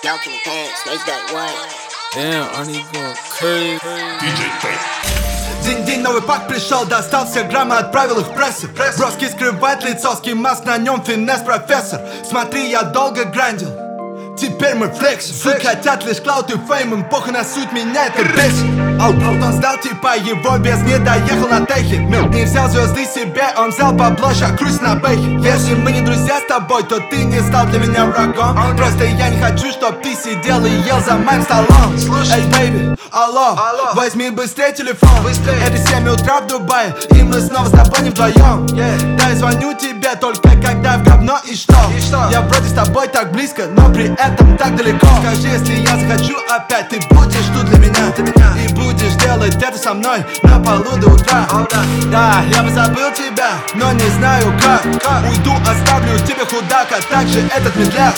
Y'all can dance, raise that one. Damn, Arnie going crazy. DJ Fake. День, новый пак пришел, достал все граммы, отправил их в прессу. Броски скрывает лицо, скимаск, на нем финес профессор. Смотри, я долго грандил, теперь мы флекс. Все хотят лишь клаут и фейм, им похуй на суть, меня это бесит. Он сдал типа, его без не доехал на техе. Не взял звезды себе, он взял бабло, ща круть на бэхе. Если мы не друзья с тобой, то ты не стал для меня врагом. Просто я не хочу, чтоб ты сидел и ел за моим столом. Эй, бэйби, алло, возьми быстрее телефон. Это 7 утра в Дубае, и мы снова с тобой не вдвоем. Да, я звоню тебе только когда в говно и что? Я вроде с тобой так близко, но при этом так далеко. Скажи, если я захочу опять, ты будешь тут для меня. И будешь делать это со мной на полу до утра. Да, я бы забыл тебя, но не знаю как. Уйду, оставлю тебе худак, а также этот медляк.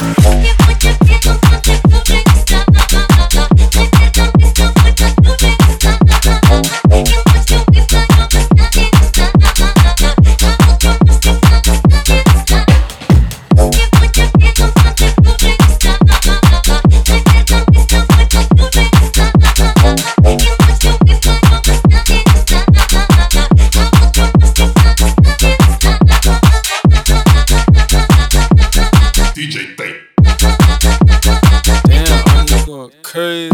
DJ Fake. Damn, Arnie going crazy.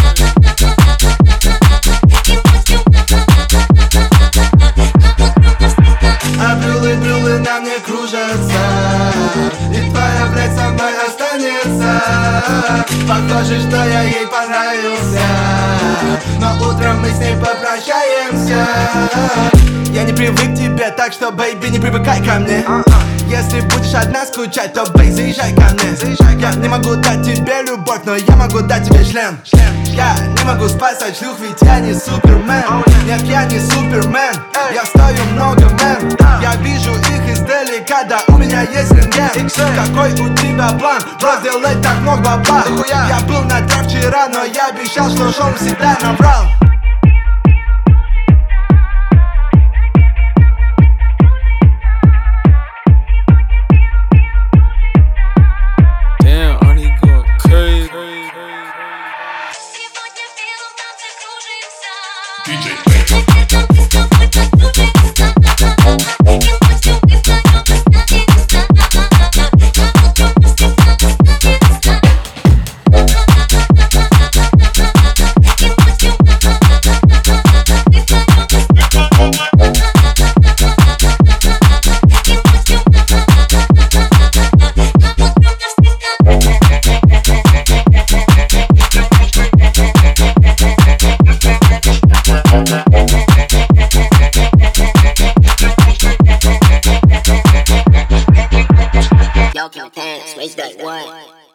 А брюлы на мне кружатся, и твоя блядь со мной останется. Похоже, что я ей понравился, но утром мы с ней попрощаемся. Я не привык к тебе, так что, бэйби, не привыкай ко мне. Если будешь одна скучать, то, бэй, заезжай ко мне. Я не могу дать тебе любовь, но я могу дать тебе член. Я не могу спасать шлюх, ведь я не супермен. Нет, я не супермен, я стою много, мэн. Я вижу их издалека, да у меня есть рентген. Какой у тебя план? Разделать так много бабла. Я был на трав вчера, но я обещал, что шоу всегда наврал. Damn, Arnie going crazy. DJ Fake. Y'all can dance, raise that one.